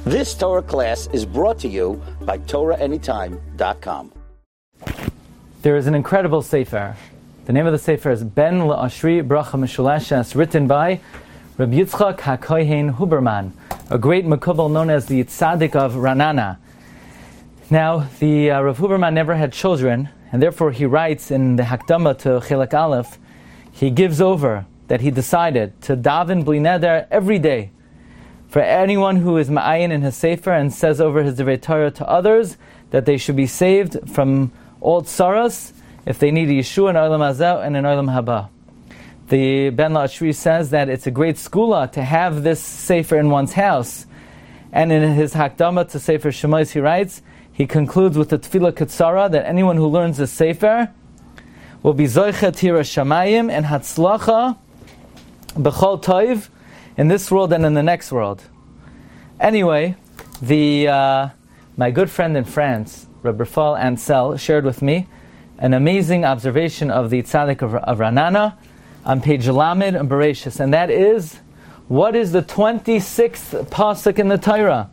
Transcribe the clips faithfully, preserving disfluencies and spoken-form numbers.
This Torah class is brought to you by Torah Anytime dot com. There is an incredible sefer. The name of the sefer is Ben La'ashri Bracha Meshuleshes, written by Rabbi Yitzchak HaKohen Huberman, a great Mekubal known as the Tzaddik of Ra'anana. Now, the uh, Rav Huberman never had children, and therefore he writes in the Hakdama to Chelek Aleph, he gives over that he decided to daven bli neder every day for anyone who is ma'ayin in his sefer and says over his Divrei Torah to others that they should be saved from all tsaras if they need a Yeshua in Olam Hazeh and in Olam Haba. The Ben La'ashri says that it's a great skula to have this sefer in one's house. And in his Hakdama to Sefer Shemos he writes, he concludes with the Tefillah Ketzara that anyone who learns this sefer will be Zoicha Tira Shamayim and Hatzlacha B'chol Toiv in this world and in the next world. Anyway, the uh, my good friend in France, Rabbi Rafal Ansel, shared with me an amazing observation of the Tzaddik of, of Ra'anana on page Lamed and Bereshis, and that is, what is the twenty-sixth pasuk in the Torah?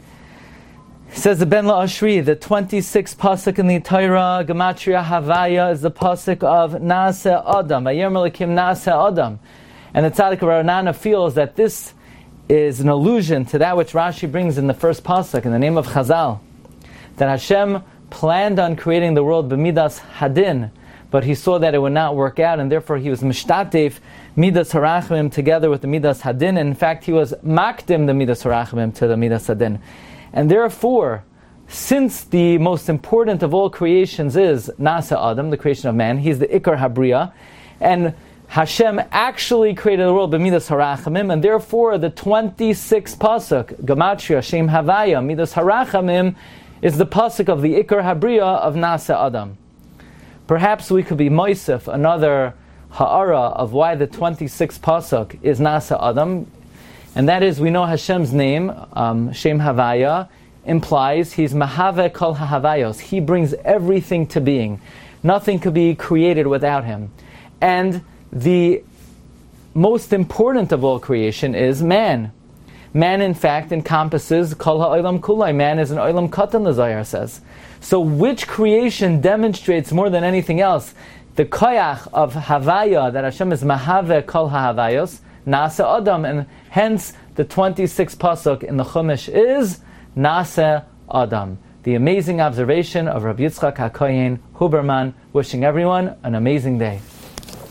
Says the Ben La'ashri, the twenty-sixth pasuk in the Torah, Gematria Havaya, is the pasuk of Naaseh Adam, Vayir Melikim Naaseh Adam. And the Tzaddik of Ra'anana feels that this is an allusion to that which Rashi brings in the first pasuk, in the name of Chazal, that Hashem planned on creating the world b'midas hadin, but he saw that it would not work out, and therefore he was mishtatef midas harachmim together with the midas hadin, and in fact he was makdim the midas harachmim to the midas hadin. And therefore, since the most important of all creations is Nasa Adam, the creation of man, he's the Ikar Habriya, and Hashem actually created the world b'midas harachamim, and therefore the twenty-sixth pasuk, Gematria Shem Havaya, midas harachamim, is the pasuk of the Ikar Habriya of Nasa Adam. Perhaps we could be moisef another ha'ara of why the twenty-sixth pasuk is Nasa Adam, and that is, we know Hashem's name, um, Shem Havaya, implies he's Mahave Kol HaHavayos. He brings everything to being. Nothing could be created without him. And the most important of all creation is man. Man, in fact, encompasses Kol HaOlam Kulai. Man is an Olam Katan, the Zohar says. So which creation demonstrates more than anything else the koyach of Havaya, that Hashem is Mahave Kol HaHavayos, Nasa Adam, and hence the twenty-sixth pasuk in the Chumash is Nasa Adam. The amazing observation of Rabbi Yitzchak HaKohen Huberman, wishing everyone an amazing day.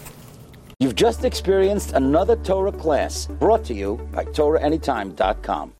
You've just experienced another Torah class brought to you by Torah Anytime dot com.